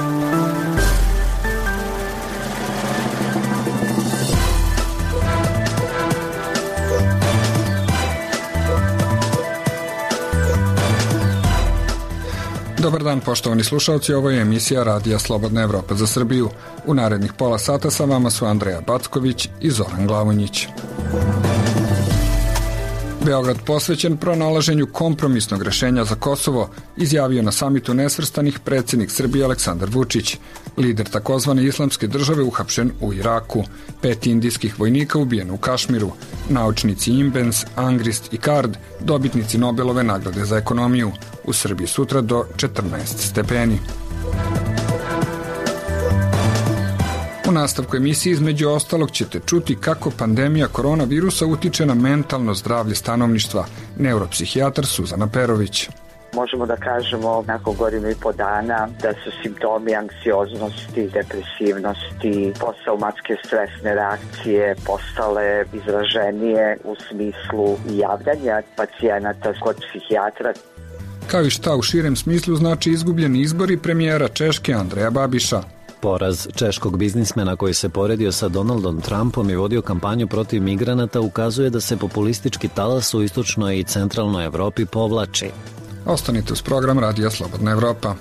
Dobar dan, poštovani slušalci, ovo je emisija Radija Slobodna Evropa za Srbiju. U narednih pola sata sa vama su Andreja Backović i Zoran Glavonjić. Beograd posvećen pronalaženju kompromisnog rešenja za Kosovo, izjavio na samitu nesvrstanih predsjednik Srbije Aleksandar Vučić. Lider takozvane islamske države uhapšen u Iraku. 5 indijskih vojnika ubijeno u Kašmiru. Naučnici Imbens, Angrist i Card, dobitnici Nobelove nagrade za ekonomiju. U Srbiji sutra do 14 stepeni. U nastavku emisije između ostalog ćete čuti kako pandemija koronavirusa utiče na mentalno zdravlje stanovništva. Neuropsihijatar Suzana Perović. Možemo da kažemo nakon godinu i po dana da su simptomi anksioznosti, depresivnosti, posttraumatske stresne reakcije postale izraženije u smislu javljanja pacijenata kod psihijatra. Kao i šta u širem smislu znači izgubljeni izbori premijera Češke Andreja Babiša. Poraz češkog biznismena koji se poredio sa Donaldom Trumpom i vodio kampanju protiv migranata ukazuje da se populistički talas u istočnoj i centralnoj Evropi povlači. Ostanite uz program Radija Slobodna Evropa.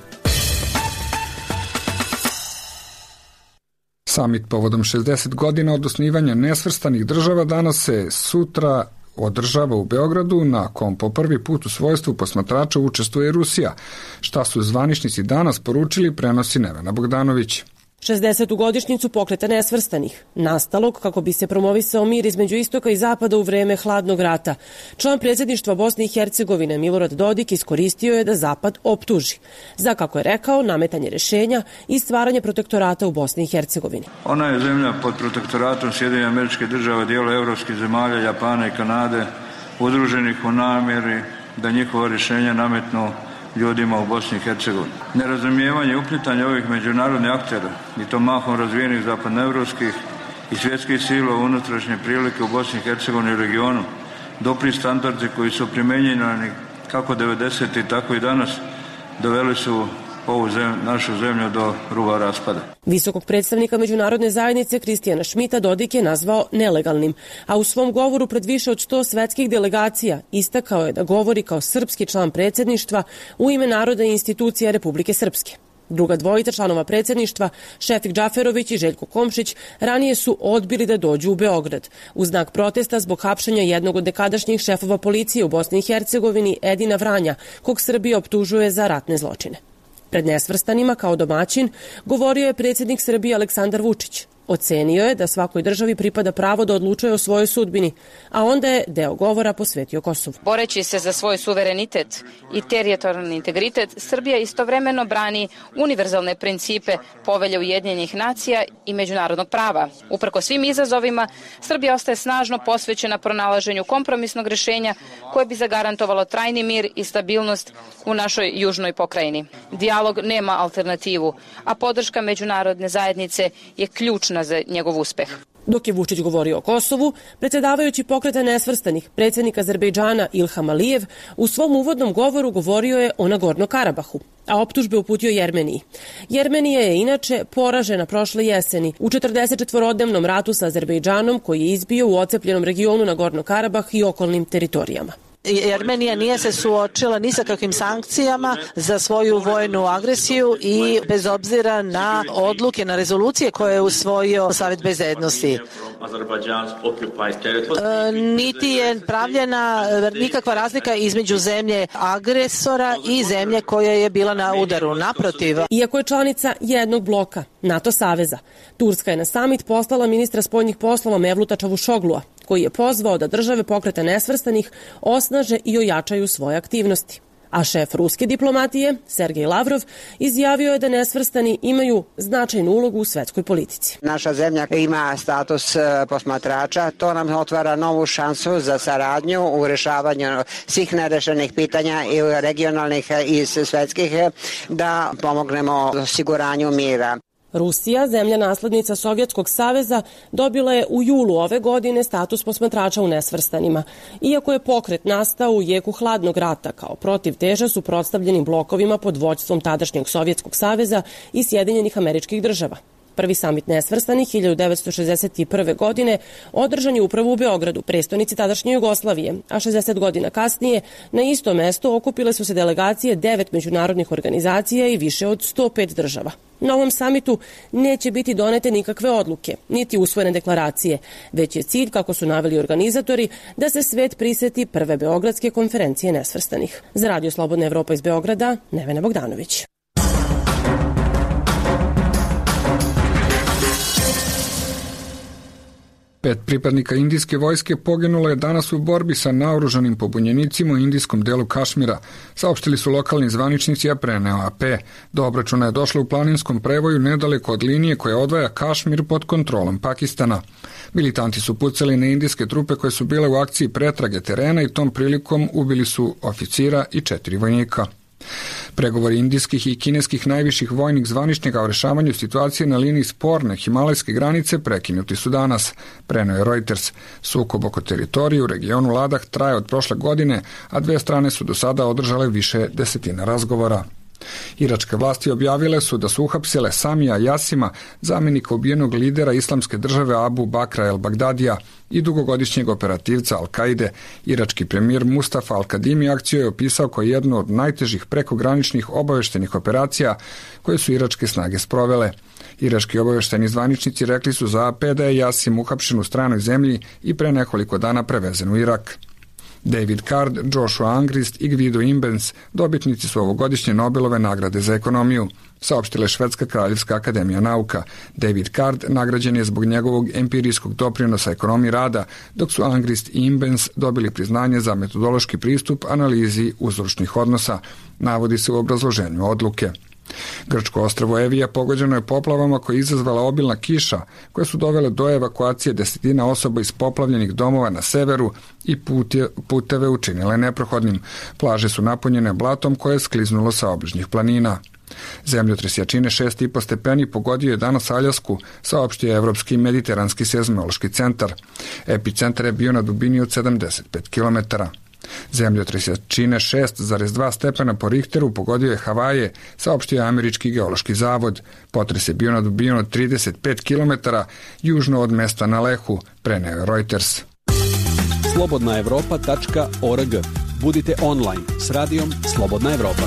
Samit povodom 60 godina od osnivanja nesvrstanih država danas se sutra održava u Beogradu, na kom po prvi put u svojstvu posmatrača učestvuje Rusija. Šta su zvaničnici danas poručili, prenosi Nevena Bogdanović. 60. godišnjicu pokreta nesvrstanih, nastalog kako bi se promovisao mir između istoka i zapada u vreme hladnog rata. Član predsjedništva Bosne i Hercegovine Milorad Dodik iskoristio je da zapad optuži za, kako je rekao, nametanje rešenja i stvaranje protektorata u Bosni i Hercegovini. Ona je zemlja pod protektoratom Sjedinjenih Američkih Država, dijela evropskih zemalja, Japana i Kanade, udruženih u namjeri da njihova rješenja nametnu ljudima u Bosni i Hercegovini. Nerazumijevanje i uplitanje ovih međunarodnih aktera, i to mahom razvijenih zapadnoevropskih i svjetskih sila u unutrašnje prilike u Bosni i Hercegovini i regionu, dopri standardi koji su primjenjeni kako 90. tako i danas, doveli su ovu našu zemlju do ruba raspada. Visokog predstavnika međunarodne zajednice Kristijana Šmita Dodik je nazvao nelegalnim, a u svom govoru pred više od 100 svetskih delegacija istakao je da govori kao srpski član predsjedništva u ime naroda i institucija Republike Srpske. Druga dvojica članova predsjedništva, Šefik Džaferović i Željko Komšić, ranije su odbili da dođu u Beograd u znak protesta zbog hapšenja jednog od nekadašnjih šefova policije u Bosni i Hercegovini, Edina Vranja, kog Srbija optužuje za ratne zločine. Pred nesvrstanima kao domaćin govorio je predsjednik Srbije Aleksandar Vučić. Ocenio je da svakoj državi pripada pravo da odlučuje o svojoj sudbini, a onda je deo govora posvetio Kosovu. Boreći se za svoj suverenitet i teritorijalni integritet, Srbija istovremeno brani univerzalne principe Povelje Ujedinjenih nacija i međunarodnog prava. Uprko svim izazovima, Srbija ostaje snažno posvećena pronalaženju kompromisnog rješenja koje bi zagarantovalo trajni mir i stabilnost u našoj južnoj pokrajini. Dijalog nema alternativu, a podrška međunarodne zajednice je ključna za njegov uspeh. Dok je Vučić govorio o Kosovu, predsjedavajući pokreta nesvrstanih, predsjednik Azerbejdžana Ilham Alijev u svom uvodnom govoru govorio je o Nagorno-Karabahu, a optužbe uputio Jermeniji. Jermenija je inače poražena prošle jeseni u 44-dnevnom ratu sa Azerbejdžanom koji je izbio u ocepljenom regionu Nagorno-Karabah i okolnim teritorijama. Jermenija nije se suočila ni sa kakvim sankcijama za svoju vojnu agresiju i bez obzira na odluke, na rezolucije koje je usvojio Savet bezbednosti. Niti je pravljena nikakva razlika između zemlje agresora i zemlje koja je bila na udaru. Naprotiv. Iako je članica jednog bloka, NATO saveza, Turska je na samit poslala ministra spoljnih poslova Mevluta Čavušoglua, koji je pozvao da države pokreta nesvrstanih osnaže i ojačaju svoje aktivnosti. A šef ruske diplomatije, Sergej Lavrov, izjavio je da nesvrstani imaju značajnu ulogu u svetskoj politici. Naša zemlja ima status posmatrača, to nam otvara novu šansu za saradnju u rešavanju svih nerešenih pitanja i regionalnih i svetskih, da pomognemo osiguranju mira. Rusija, zemlja naslednica Sovjetskog saveza, dobila je u julu ove godine status posmatrača u nesvrstanima. Iako je pokret nastao u jeku hladnog rata kao protivteža suprotstavljenim blokovima pod vođstvom tadašnjeg Sovjetskog saveza i Sjedinjenih Američkih Država. Prvi samit nesvrstanih 1961. godine održan je upravo u Beogradu, prestonici tadašnje Jugoslavije, a 60 godina kasnije na isto mesto okupile su se delegacije 9 međunarodnih organizacija i više od 105 država. Na ovom samitu neće biti donete nikakve odluke, niti usvojene deklaracije, već je cilj, kako su naveli organizatori, da se svet priseti prve Beogradske konferencije nesvrstanih. Za Radio Slobodna Evropa iz Beograda, Nevena Bogdanović. 5 pripadnika indijske vojske poginulo je danas u borbi sa naoružanim pobunjenicima u indijskom delu Kašmira, saopštili su lokalni zvaničnici, a preneo AP. Do obračuna je došlo u planinskom prevoju nedaleko od linije koja odvaja Kašmir pod kontrolom Pakistana. Militanti su pucali na indijske trupe koje su bile u akciji pretrage terena i tom prilikom ubili su oficira i 4 vojnika. Pregovori indijskih i kineskih najviših vojnih zvaničnika o rešavanju situacije na liniji sporne himalajske granice prekinuti su danas, preneo je Reuters. Sukob oko teritorije u regionu Ladah traje od prošle godine, a dve strane su do sada održale više desetina razgovora. Iračke vlasti objavile su da su uhapsile Samija Jasima, zamjenika ubijenog lidera islamske države Abu Bakra el-Bagdadija i dugogodišnjeg operativca Al-Kaide. Irački premijer Mustafa Al-Kadimi akciju je opisao kao jednu od najtežih prekograničnih obaveštenih operacija koje su iračke snage sprovele. Irački obavešteni zvaničnici rekli su za AP da je Jasim uhapšen u stranoj zemlji i pre nekoliko dana prevezen u Irak. David Card, Joshua Angrist i Guido Imbens dobitnici su ovogodišnje Nobelove nagrade za ekonomiju, saopštila je Švedska kraljevska akademija nauka. David Card nagrađen je zbog njegovog empirijskog doprinosa ekonomiji rada, dok su Angrist i Imbens dobili priznanje za metodološki pristup analizi uzročnih odnosa, navodi se u obrazloženju odluke. Grčko ostrvo Evija pogođeno je poplavama koje je izazvala obilna kiša, koje su dovele do evakuacije desetina osoba iz poplavljenih domova na severu i puteve učinile neprohodnim. Plaže su napunjene blatom koje je skliznulo sa obližnjih planina. Zemljotres jačine 6,5 stepeni pogodio je danas Aljasku, saopštio je Evropski mediteranski seizmološki centar. Epicentar je bio na dubini od 75 km. Zemljotres jačine 6,2 stepena po Richteru pogodio je Havaje, saopštio je Američki geološki zavod. Potres je bio na dubini od 35 km južno od mesta na Lehu, preneo je Reuters. slobodnaevropa.org. Budite online s radijom Slobodna Evropa.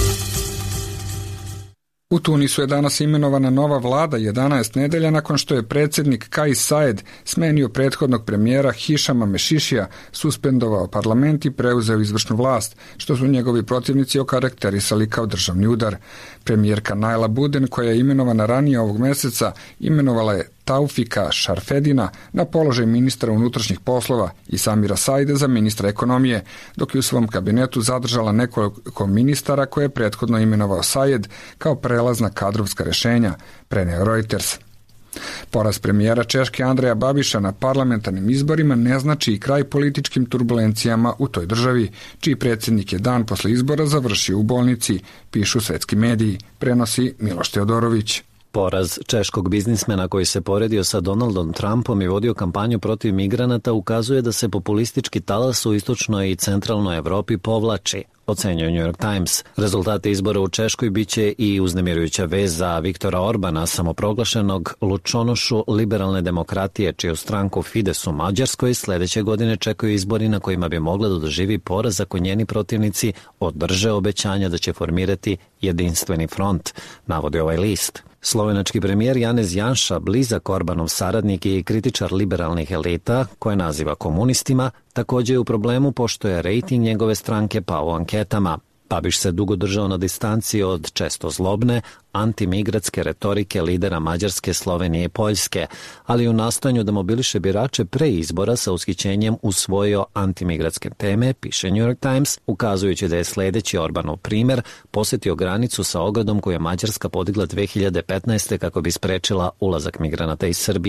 U Tunisu je danas imenovana nova vlada 11 nedelja nakon što je predsjednik Kais Saied smenio prethodnog premijera Hišama Mešišija, suspendovao parlament i preuzeo izvršnu vlast, što su njegovi protivnici okarakterisali kao državni udar. Premijerka Naila Buden, koja je imenovana ranije ovog meseca, imenovala je Taufika Šarfedina na položaj ministra unutrašnjih poslova i Samira Saide za ministra ekonomije, dok je u svom kabinetu zadržala nekoliko ministara koje je prethodno imenovao Saied kao prelazna kadrovska rešenja, preneo Reuters. Poraz premijera Češke Andreja Babiša na parlamentarnim izborima ne znači i kraj političkim turbulencijama u toj državi, čiji predsjednik je dan posle izbora završio u bolnici, pišu svetski mediji, prenosi Miloš Teodorović. Poraz češkog biznismena koji se poredio sa Donaldom Trumpom i vodio kampanju protiv migranata ukazuje da se populistički talas u istočnoj i centralnoj Evropi povlači, ocenjuje New York Times. Rezultate izbora u Češkoj biće i uznemirujuća vez za Viktora Orbana, samoproglašenog lučonošu liberalne demokratije, čiju stranku Fides u Mađarskoj sledeće godine čekaju izbori na kojima bi mogla da doživi poraz ako njeni protivnici održe obećanja da će formirati jedinstveni front, navodi ovaj list. Slovenački premijer Janez Janša, blizak Orbanov saradnik i kritičar liberalnih elita, koje naziva komunistima, također je u problemu pošto je rejting njegove stranke pao u anketama. Babiš se dugo držao na distanci od često zlobne, antimigratske retorike lidera Mađarske, Slovenije i Poljske, ali u nastojanju da mobiliše birače pre izbora sa ushićenjem usvojio antimigratske teme, piše New York Times, ukazujući da je sledeći Orbanov primer posetio granicu sa ogradom koju je Mađarska podigla 2015. kako bi sprečila ulazak migranata iz Srbije.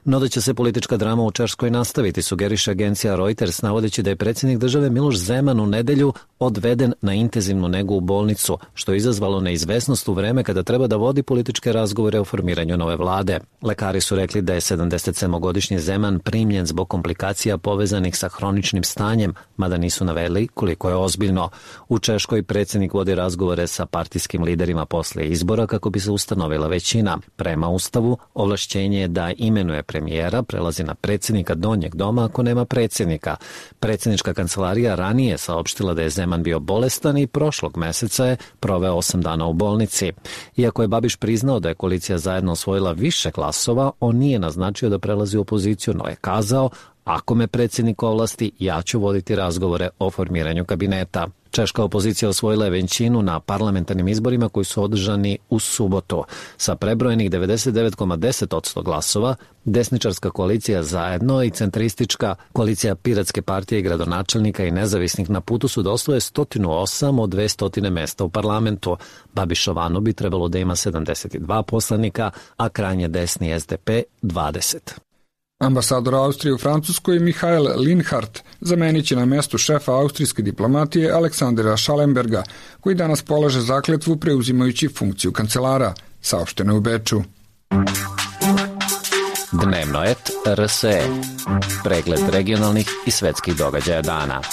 No da će se politička drama u Češkoj nastaviti, sugeriše agencija Reuters, navodeći da je predsjednik države Miloš Zeman u nedelju odveden na intenzivnu negu u bolnicu, što je izazvalo neizvesnost u vreme kada treba da vodi političke razgovore o formiranju nove vlade. Lekari su rekli da je 77-godišnji Zeman primljen zbog komplikacija povezanih sa hroničnim stanjem, mada nisu naveli koliko je ozbiljno. U Češkoj predsjednik vodi razgovore sa partijskim liderima posle izbora kako bi se ustanovila većina. Prema Ustavu, ovlašćenje je da imenuje premijera prelazi na predsjednika donjeg doma ako nema predsjednika. Predsjednička kancelarija ranije saopštila da je Zeman bio bolestan i prošlog meseca je proveo 8 dana u bolnici. Iako je Babiš priznao da je koalicija zajedno osvojila više glasova, on nije naznačio da prelazi u opoziciju, no je kazao: ako me predsjednik ovlasti, ja ću voditi razgovore o formiranju kabineta. Češka opozicija osvojila je većinu na parlamentarnim izborima koji su održani u subotu. Sa prebrojenih 99,10% glasova, desničarska koalicija Zajedno i centristička koalicija Piratske partije i gradonačelnika i nezavisnih na putu su da osvoje 108 od 200 mesta u parlamentu. Babišovano bi trebalo da ima 72 poslanika, a krajnje desni SDP 20. Ambasador Austrije u Francuskoj Michael Linhart zamenit će na mestu šefa austrijske diplomatije Aleksandra Schallenberga, koji danas polaže zakletvu preuzimajući funkciju kancelara, saopšteno u Beču. Dnevno et RSE. Pregled regionalnih i svetskih događaja dana.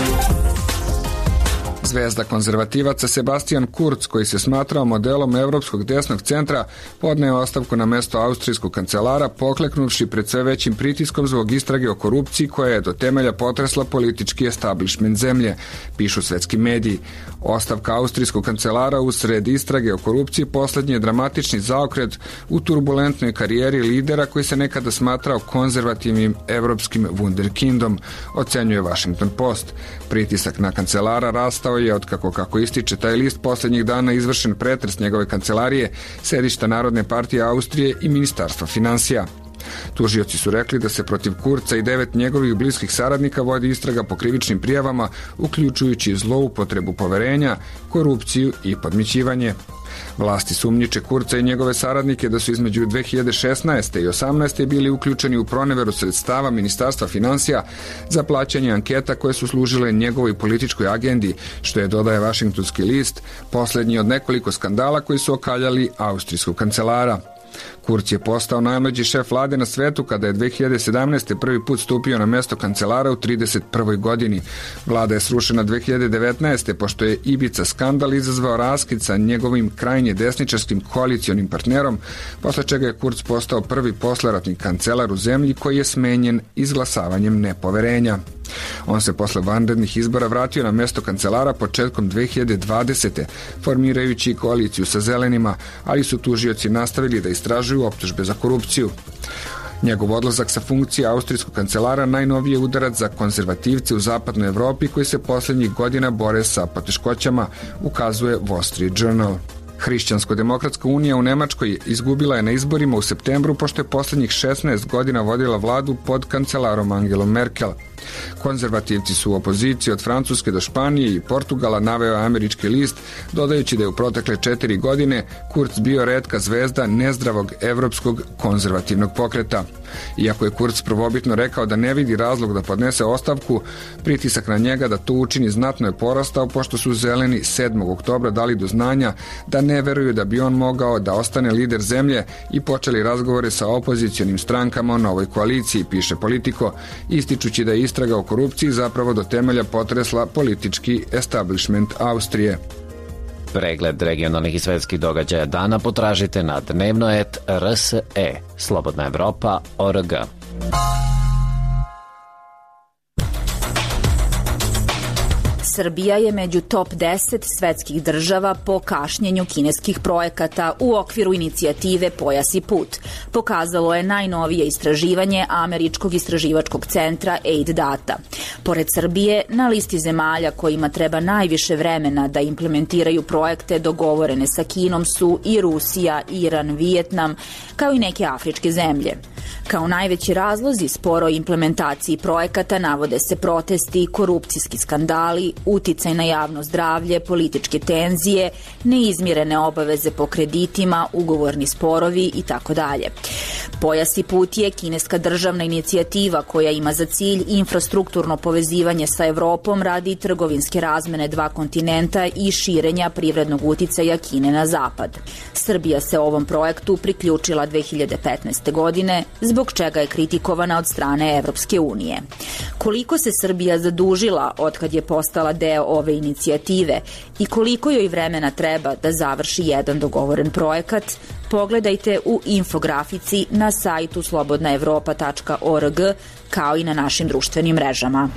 Zvezda konzervativaca Sebastian Kurz, koji se smatrao modelom evropskog desnog centra, podneo ostavku na mesto austrijskog kancelara, pokleknuvši pred sve većim pritiskom zbog istrage o korupciji koja je do temelja potresla politički establishment zemlje, pišu svetski mediji. Ostavka austrijskog kancelara usred istrage o korupciji poslednji je dramatični zaokret u turbulentnoj karijeri lidera koji se nekada smatrao konzervativnim evropskim wunderkindom, ocenjuje Washington Post. Pritisak na kancelara rastao je otkako, kako ističe taj list, poslednjih dana izvršen pretres njegove kancelarije, sedišta Narodne partije Austrije i Ministarstva finansija. Tužioci su rekli da se protiv Kurca i 9 njegovih bliskih saradnika vodi istraga po krivičnim prijavama, uključujući zloupotrebu poverenja, korupciju i podmićivanje. Vlasti sumnjiče Kurca i njegove saradnike da su između 2016. i 2018. bili uključeni u proneveru sredstava Ministarstva finansija za plaćanje anketa koje su služile njegovoj političkoj agendi, što je, dodaje Washingtonski list, poslednji od nekoliko skandala koji su okaljali austrijskog kancelara. Kurz je postao najmlađi šef vlade na svetu kada je 2017. prvi put stupio na mesto kancelara u 31. godini. Vlada je srušena 2019. pošto je Ibiza skandal izazvao raskid sa njegovim krajnje desničarskim koalicionim partnerom, posle čega je Kurz postao prvi posleratni kancelar u zemlji koji je smenjen izglasavanjem nepoverenja. On se posle vanrednih izbora vratio na mesto kancelara početkom 2020. formirajući koaliciju sa zelenima, ali su tužioci nastavili da istražuju optužbe za korupciju. Njegov odlazak sa funkcije austrijskog kancelara najnoviji je udarac za konzervativce u zapadnoj Evropi koji se poslednjih godina bore sa poteškoćama, ukazuje Wall Street Journal. Hrišćansko-demokratska unija u Nemačkoj izgubila je na izborima u septembru pošto je poslednjih 16 godina vodila vladu pod kancelarom Angelom Merkel. Konzervativci su u opoziciji od Francuske do Španije i Portugala, naveo američki list, dodajući da je u protekle 4 godine Kurz bio retka zvezda nezdravog evropskog konzervativnog pokreta. Iako je Kurz prvobitno rekao da ne vidi razlog da podnese ostavku, pritisak na njega da to učini znatno je porastao pošto su zeleni 7. oktobra dali do znanja da ne veruju da bi on mogao da ostane lider zemlje i počeli razgovore sa opozicionim strankama o novoj koaliciji, piše Politico, ističući da je istraga o korupciji zapravo do temelja potresla politički establishment Austrije. Pregled regionalnih i svetskih događaja dana potražite na dnevnoet.rse, Slobodna Evropa.org. Srbija je među top 10 svetskih država po kašnjenju kineskih projekata u okviru inicijative Pojas i put, pokazalo je najnovije istraživanje američkog istraživačkog centra Aid Data. Pored Srbije, na listi zemalja kojima treba najviše vremena da implementiraju projekte dogovorene sa Kinom su i Rusija, Iran, Vijetnam, kao i neke afričke zemlje. Kao najveći razlozi sporoj implementaciji projekata navode se protesti, korupcijski skandali, uticaj na javno zdravlje, političke tenzije, neizmirene obaveze po kreditima, ugovorni sporovi itd. Pojas i put je kineska državna inicijativa koja ima za cilj infrastrukturno povezivanje sa Evropom radi trgovinske razmene dva kontinenta i širenja privrednog uticaja Kine na zapad. Srbija se ovom projektu priključila 2015. godine, zbog čega je kritikovana od strane Evropske unije. Koliko se Srbija zadužila otkad je postala deo ove inicijative i koliko joj vremena treba da završi jedan dogovoren projekat, pogledajte u infografici na sajtu slobodnaevropa.org kao i na našim društvenim mrežama.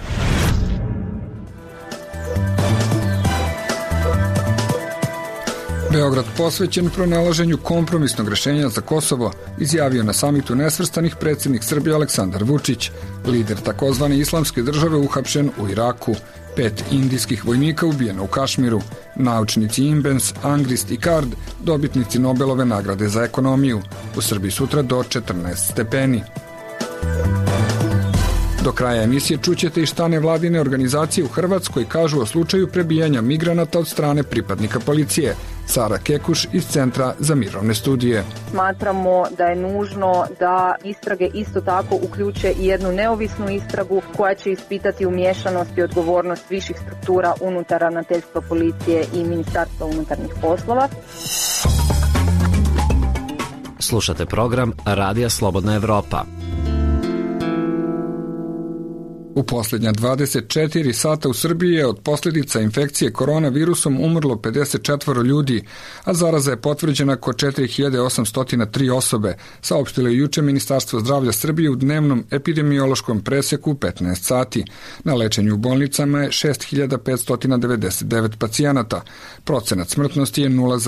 Beograd posvećen pronalaženju kompromisnog rešenja za Kosovo izjavio na samitu nesvrstanih predsjednik Srbije Aleksandar Vučić. Lider takozvane islamske države uhapšen u Iraku. 5 indijskih vojnika ubijeno u Kašmiru. Naučnici Imbens, Angrist i Kard, dobitnici Nobelove nagrade za ekonomiju. U Srbiji sutra do 14 stepeni. Do kraja emisije čućete i šta nevladine organizacije u Hrvatskoj kažu o slučaju prebijanja migranata od strane pripadnika policije. Sara Kekuš iz Centra za mirovne studije. Smatramo da je nužno da istrage isto tako uključe i jednu neovisnu istragu koja će ispitati umiješanost i odgovornost viših struktura unutar ravnateljstva policije i Ministarstva unutarnjih poslova. Slušate program Radija Slobodna Evropa. U posljednja 24 sata u Srbiji je od posljedica infekcije koronavirusom umrlo 54 ljudi, a zaraza je potvrđena kod 4803 osobe, saopštilo je juče Ministarstvo zdravlja Srbije u dnevnom epidemiološkom preseku 15 sati. Na lečenju u bolnicama je 6599 pacijenata. Procenat smrtnosti je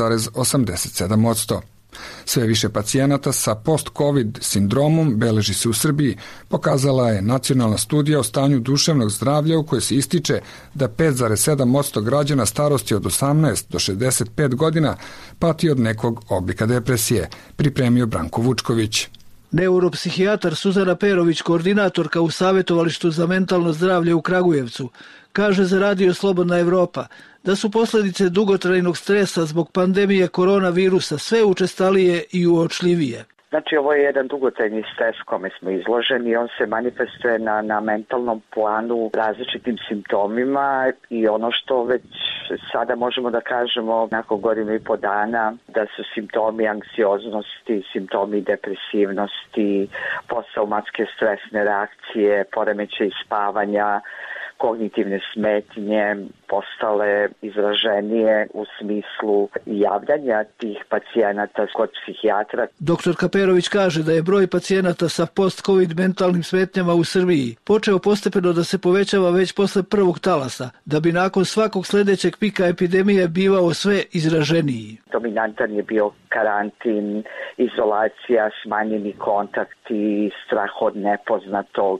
0,87%. Sve više pacijenata sa post-covid sindromom beleži se u Srbiji, pokazala je nacionalna studija o stanju duševnog zdravlja u kojoj se ističe da 5,7% građana starosti od 18 do 65 godina pati od nekog oblika depresije, pripremio Branko Vučković. Neuropsihijatar Suzana Perović, koordinatorka u Savjetovalištu za mentalno zdravlje u Kragujevcu, kaže za Radio Slobodna Evropa da su posljedice dugotrajnog stresa zbog pandemije koronavirusa sve učestalije i uočljivije. Znači, ovo je jedan dugotrajni stres kome smo izloženi i on se manifestuje na mentalnom planu različitim simptomima i ono što već sada možemo da kažemo nakon godinu i po dana da su simptomi anksioznosti, simptomi depresivnosti, posttraumatske stresne reakcije, poremećaj spavanja, kognitivne smetnje postale izraženije u smislu javljanja tih pacijenata kod psihijatra. Dr. Kaperović kaže da je broj pacijenata sa post-covid mentalnim smetnjama u Srbiji počeo postepeno da se povećava već posle prvog talasa, da bi nakon svakog sljedećeg pika epidemije bivao sve izraženiji. Dominantan je bio karantin, izolacija, smanjeni kontakti, strah od nepoznatog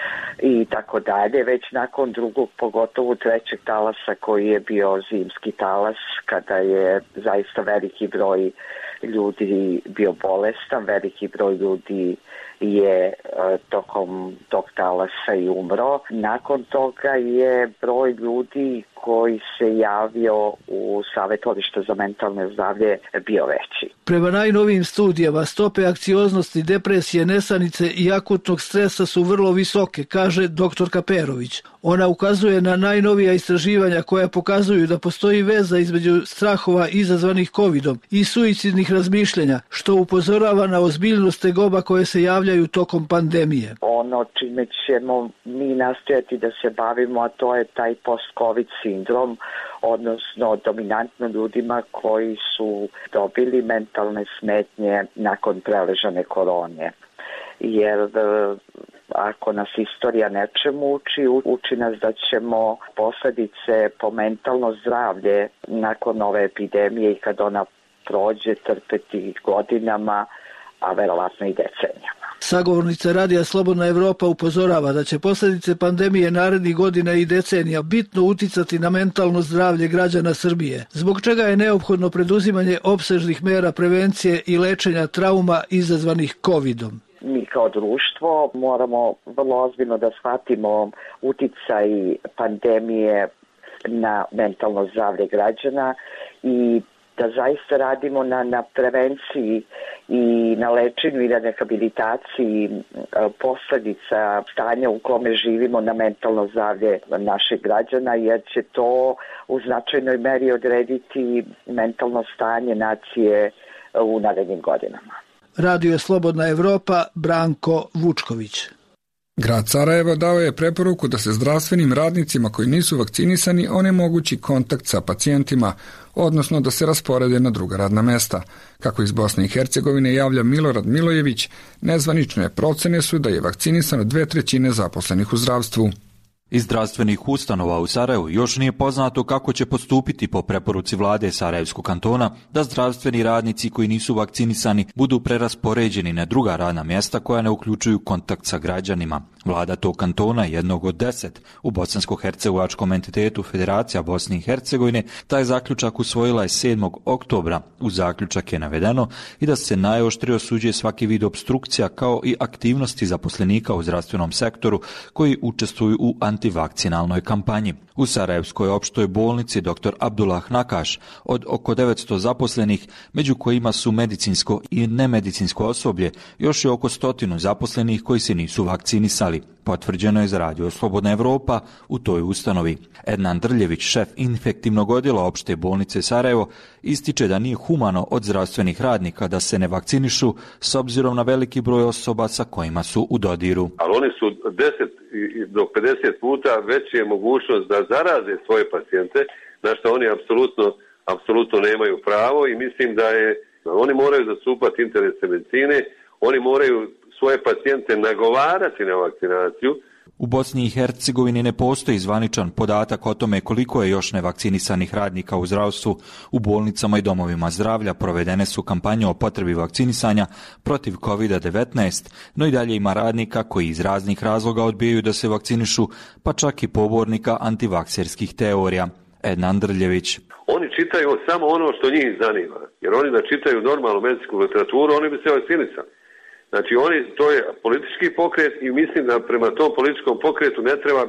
i tako dalje. Već nakon drugog, pogotovo trećeg talasa koji je bio zimski talas, kada je zaista veliki broj ljudi bio bolestan, veliki broj ljudi je tokom tog talasa i umro. Nakon toga je broj ljudi koji se javio u Savjetovalištu za mentalno zdravlje bio veći. Prema najnovijim studijama, stope anksioznosti, depresije, nesanice i akutnog stresa su vrlo visoke, kaže dr. Kaperović. Ona ukazuje na najnovija istraživanja koja pokazuju da postoji veza između strahova izazvanih covidom i suicidnih razmišljenja, što upozorava na ozbiljnost tegoba koje se javljaju tokom pandemije. Ono čime ćemo mi nastojati da se bavimo, a to je taj post-covid sindrom, odnosno dominantno ljudima koji su dobili mentalne smetnje nakon preležane korone. Jer ako nas istorija nečemu uči nas da ćemo posljedice po mentalno zdravlje nakon ove epidemije i kad ona prođe trpeti godinama, a verovatno i decenijama. Sagovornica Radija Slobodna Evropa upozorava da će posljedice pandemije narednih godina i decenija bitno uticati na mentalno zdravlje građana Srbije, zbog čega je neophodno preduzimanje opsežnih mera prevencije i lečenja trauma izazvanih covidom. Mi kao društvo moramo vrlo ozbiljno da shvatimo uticaj pandemije na mentalno zdravlje građana i da zaista radimo na prevenciji i na lečenju i na rehabilitaciji posledica stanja u kome živimo na mentalno zdravlje naših građana, jer će to u značajnoj meri odrediti mentalno stanje nacije u narednim godinama. Radio je Slobodna Evropa, Branko Vučković. Grad Sarajevo dao je preporuku da se zdravstvenim radnicima koji nisu vakcinisani onemogući kontakt sa pacijentima, odnosno da se rasporede na druga radna mesta. Kako iz Bosne i Hercegovine javlja Milorad Milojević, nezvanične procene su da je vakcinisano 2/3 zaposlenih u zdravstvu. Iz zdravstvenih ustanova u Sarajevu još nije poznato kako će postupiti po preporuci vlade Sarajevskog kantona da zdravstveni radnici koji nisu vakcinisani budu preraspoređeni na druga radna mjesta koja ne uključuju kontakt sa građanima. Vlada tog kantona, jednog od 10 u bosansko-hercegovačkom entitetu Federacija Bosne i Hercegovine, taj zaključak usvojila je 7. oktobra. U zaključak je navedeno i da se najoštrije osuđuje svaki vid opstrukcija kao i aktivnosti zaposlenika u zdravstvenom sektoru koji učestvuju u antivakcinalnoj kampanji. U Sarajevskoj opštoj bolnici dr. Abdullah Nakaš od oko 900 zaposlenih, među kojima su medicinsko i nemedicinsko osoblje, još je oko 100 zaposlenih koji se nisu vakcinisali. Potvrđeno je za Radio Slobodna Evropa u toj ustanovi. Ednan Drljević, šef infektivnog odjela opšte bolnice Sarajevo, ističe da nije humano od zdravstvenih radnika da se ne vakcinišu s obzirom na veliki broj osoba sa kojima su u dodiru. Ali oni su 10 do 50 puta veća je mogućnost da zaraze svoje pacijente, na što oni apsolutno nemaju pravo i mislim da oni moraju zastupati interese medicine, oni moraju svoje pacijente nagovarati na vakcinaciju. U Bosni i Hercegovini ne postoji zvaničan podatak o tome koliko je još nevakcinisanih radnika u zdravstvu. U bolnicama i domovima zdravlja provedene su kampanje o potrebi vakcinisanja protiv COVID-19, no i dalje ima radnika koji iz raznih razloga odbijaju da se vakcinišu, pa čak i pobornika antivakserskih teorija. Ednan Drljević. Oni čitaju samo ono što njih zanima, jer oni da čitaju normalnu medicinsku literaturu, oni bi se vakcinisali. Znači, to je politički pokret i mislim da prema tom političkom pokretu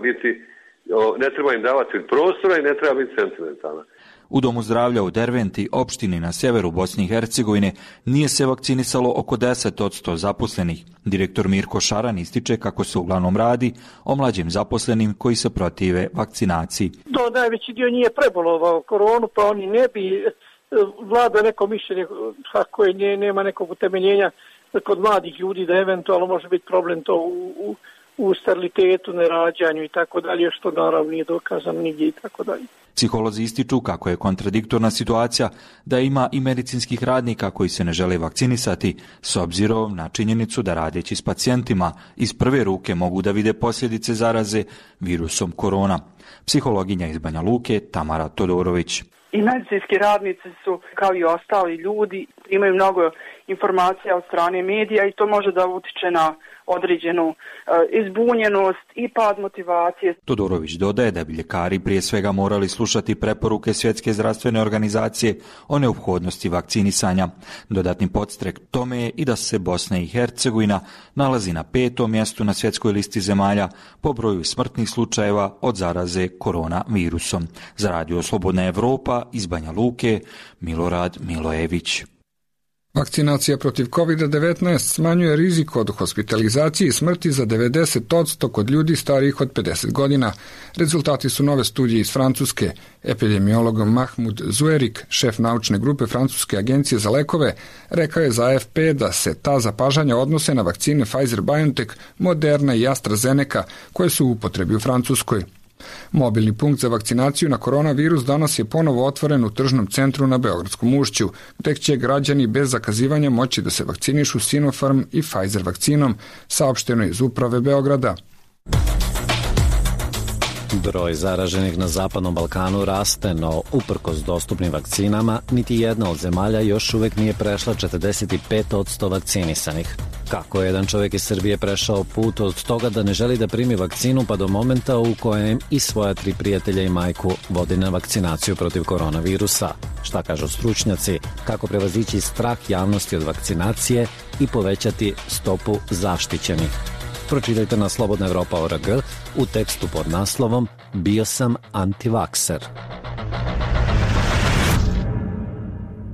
ne treba im davati prostora i ne treba biti sentimentalna. U Domu zdravlja u Derventi, opštini na sjeveru Bosne i Hercegovine, nije se vakcinisalo oko 10% zaposlenih. Direktor Mirko Šaran ističe kako se uglavnom radi o mlađim zaposlenim koji se protive vakcinaciji. Najveći dio nije prebolovao koronu, pa oni ne bi vlada neko mišljenje koje nema nekog utemeljenja kod mladih ljudi da eventualno može biti problem to u sterilitetu, nerađanju i tako dalje, što naravno nije dokazano nigdje i tako dalje. Psiholozi ističu kako je kontradiktorna situacija da ima i medicinskih radnika koji se ne žele vakcinisati s obzirom na činjenicu da radeći s pacijentima iz prve ruke mogu da vide posljedice zaraze virusom korona. Psihologinja iz Banja Luke Tamara Todorović. I medicinski radnici su, kao i ostali ljudi, imaju mnogo informacija od strane medija i to može da utiče na određenu izbunjenost i pad motivacije. Todorović dodaje da bi ljekari prije svega morali slušati preporuke Svjetske zdravstvene organizacije o neophodnosti vakcinisanja. Dodatni podstrek tome je i da se Bosna i Hercegovina nalazi na 5. mjestu na svjetskoj listi zemalja po broju smrtnih slučajeva od zaraze koronavirusom. Za Radio Slobodna Evropa iz Banja Luke, Milorad Milojević. Vakcinacija protiv COVID-19 smanjuje rizik od hospitalizacije i smrti za 90% kod ljudi starijih od 50 godina. Rezultati su nove studije iz Francuske. Epidemiolog Mahmoud Zuerik, šef naučne grupe Francuske agencije za lekove, rekao je za AFP da se ta zapažanja odnose na vakcine Pfizer-BioNTech, Moderna i AstraZeneca koje su u upotrebi u Francuskoj. Mobilni punkt za vakcinaciju na koronavirus danas je ponovo otvoren u tržnom centru na Beogradskom ušću, gdje će građani bez zakazivanja moći da se vakcinišu Sinopharm i Pfizer vakcinom, saopšteno iz uprave Beograda. Broj zaraženih na Zapadnom Balkanu raste, no uprkos dostupnim vakcinama, niti jedna od zemalja još uvijek nije prešla 45% vakcinisanih. Kako je jedan čovjek iz Srbije prešao put od toga da ne želi da primi vakcinu pa do momenta u kojem i svoja 3 prijatelja i majku vodi na vakcinaciju protiv koronavirusa? Šta kažu stručnjaci? Kako prevazići strah javnosti od vakcinacije i povećati stopu zaštićenih? Pročitajte na slobodnaevropa.org u tekstu pod naslovom Bio sam antivakser.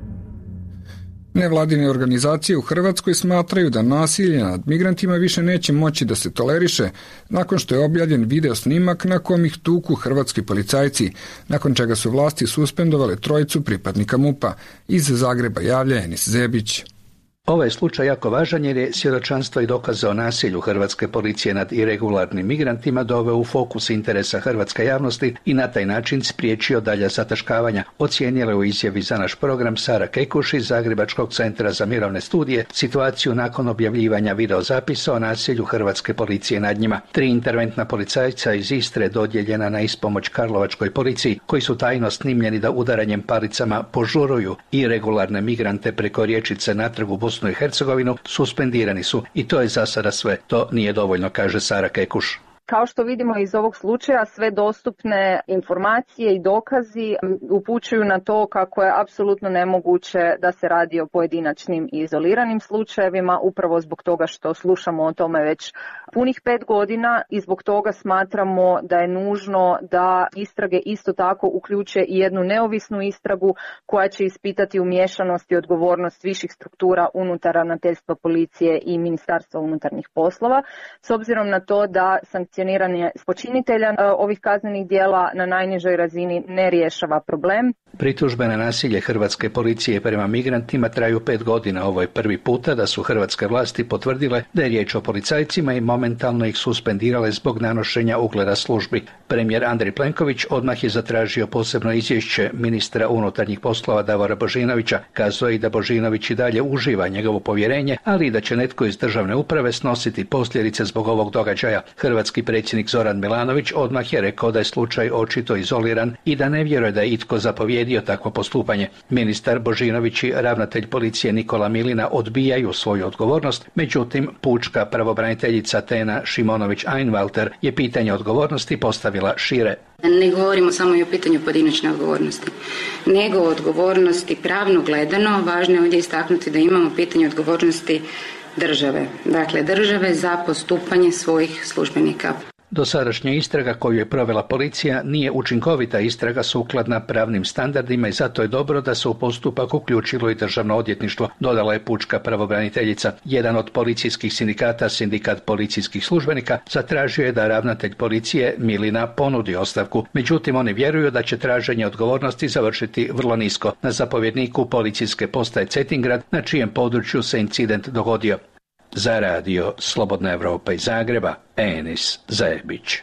Nevladine organizacije u Hrvatskoj smatraju da nasilje nad migrantima više neće moći da se toleriše nakon što je objavljen video snimak na kom ih tuku hrvatski policajci, nakon čega su vlasti suspendovale trojicu pripadnika MUP-a. Iz Zagreba javlja Enis Zebić. Ovaj slučaj jako važan jer je svjedočanstvo i dokaze o nasilju hrvatske policije nad iregularnim migrantima doveo u fokus interesa hrvatske javnosti i na taj način spriječio dalja zataškavanja, ocijenila u izjavi za naš program Sara Kekuš iz Zagrebačkog centra za mirovne studije situaciju nakon objavljivanja videozapisa o nasilju hrvatske policije nad njima. 3 interventna policajca iz Istre dodijeljena na ispomoć karlovačkoj policiji, koji su tajno snimljeni da udaranjem palicama požuruju iregularne migrante preko riječice natrag u Bosnu i Hercegovinu, suspendirani su i to je za sada sve. To nije dovoljno, kaže Sara Kekuš. Kao što vidimo iz ovog slučaja, sve dostupne informacije i dokazi upućuju na to kako je apsolutno nemoguće da se radi o pojedinačnim i izoliranim slučajevima, upravo zbog toga što slušamo o tome već punih 5 godina i zbog toga smatramo da je nužno da istrage isto tako uključe i jednu neovisnu istragu koja će ispitati umiješanost i odgovornost viših struktura unutar ravnateljstva policije i Ministarstva unutarnjih poslova, s obzirom na to da sankcioniranje počinitelja ovih kaznenih djela na najnižoj razini ne rješava problem. Pritužbe na nasilje hrvatske policije prema migrantima traju 5 godina. Ovo je prvi puta da su hrvatske vlasti potvrdile da je riječ o policajcima i momentalno ih suspendirale zbog nanošenja ugleda službi. Premijer Andrej Plenković odmah je zatražio posebno izvješće ministra unutarnjih poslova Davora Božinovića. Kazao je da Božinović i dalje uživa njegovo povjerenje, ali i da će netko iz državne uprave snositi posljedice zbog ovog događaja. Hrvatski predsjednik Zoran Milanović odmah je rekao da je slučaj očito izoliran i da ne vjeruje da je itko zapovjedio takvo postupanje. Ministar Božinović i ravnatelj policije Nikola Milina odbijaju svoju odgovornost, međutim pučka pravobraniteljica Tena Šimonović-Einwalter je pitanje odgovornosti postavila šire. Ne govorimo samo i o pitanju pojedinačne odgovornosti, nego o odgovornosti pravno gledano. Važno je ovdje istaknuti da imamo pitanje odgovornosti države, dakle države za postupanje svojih službenika. Dosadašnja istraga koju je provela policija nije učinkovita istraga sukladna pravnim standardima i zato je dobro da se u postupak uključilo i državno odvjetništvo, dodala je pučka pravobraniteljica. Jedan od policijskih sindikata, sindikat policijskih službenika, zatražio je da ravnatelj policije Milina ponudi ostavku. Međutim, oni vjeruju da će traženje odgovornosti završiti vrlo nisko na zapovjedniku policijske postaje Cetingrad, na čijem području se incident dogodio. Za radio Slobodna Evropa iz Zagreba, Enis Zebić.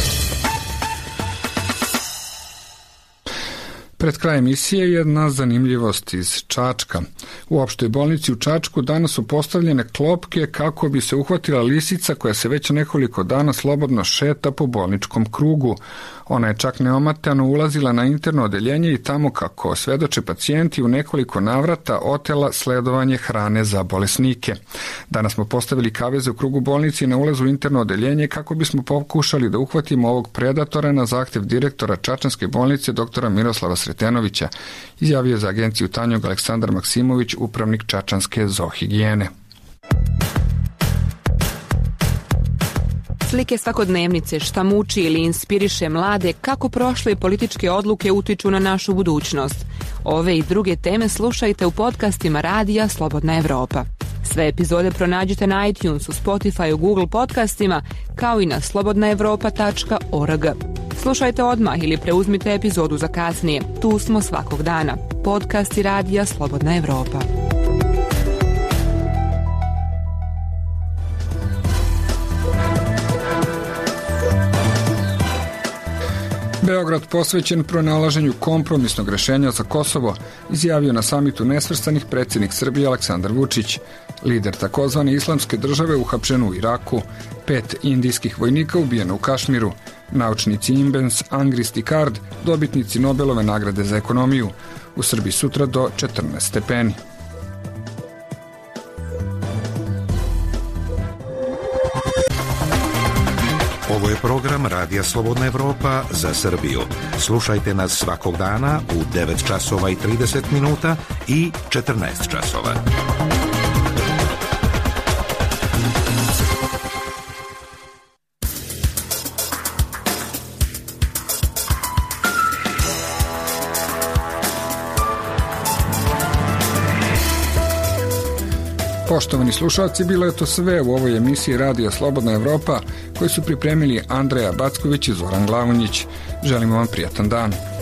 Pred kraj emisije jedna zanimljivost iz Čačka. U opštoj bolnici u Čačku danas su postavljene klopke kako bi se uhvatila lisica koja se već nekoliko dana slobodno šeta po bolničkom krugu. Ona je čak neometano ulazila na interno odeljenje i tamo, kako svedoče pacijenti, u nekoliko navrata otela sledovanje hrane za bolesnike. Danas smo postavili kaveze u krugu bolnici na ulazu u interno odeljenje kako bismo pokušali da uhvatimo ovog predatora na zahtjev direktora Čačanske bolnice dr. Miroslava Sretenovića, izjavio za agenciju Tanjug Aleksandar Maksimović, upravnik Čačanske zoohigijene. Slike svakodnevnice, šta muči ili inspiriše mlade, kako prošle političke odluke utiču na našu budućnost. Ove i druge teme slušajte u podcastima radija Slobodna Evropa. Sve epizode pronađite na iTunesu, Spotifyu, Google podcastima, kao i na slobodnaevropa.org. Slušajte odmah ili preuzmite epizodu za kasnije. Tu smo svakog dana. Podcasti radija Slobodna Evropa. Beograd posvećen pronalaženju kompromisnog rješenja za Kosovo, izjavio na samitu nesvrstanih predsjednik Srbije Aleksandar Vučić. Lider takozvane islamske države uhapšen u Iraku, 5 indijskih vojnika ubijeno u Kašmiru, naučnici Imbens, Angrist i Card, dobitnici Nobelove nagrade za ekonomiju. U Srbiji sutra do 14 stepeni. Ovo je program Radija Slobodna Evropa za Srbiju. Slušajte nas svakog dana u 9 časova i 30 minuta i 14 časova. Poštovani slušalci, bilo je to sve u ovoj emisiji Radija Slobodna Evropa koju su pripremili Andreja Backović i Zoran Glavonjić. Želimo vam prijatan dan.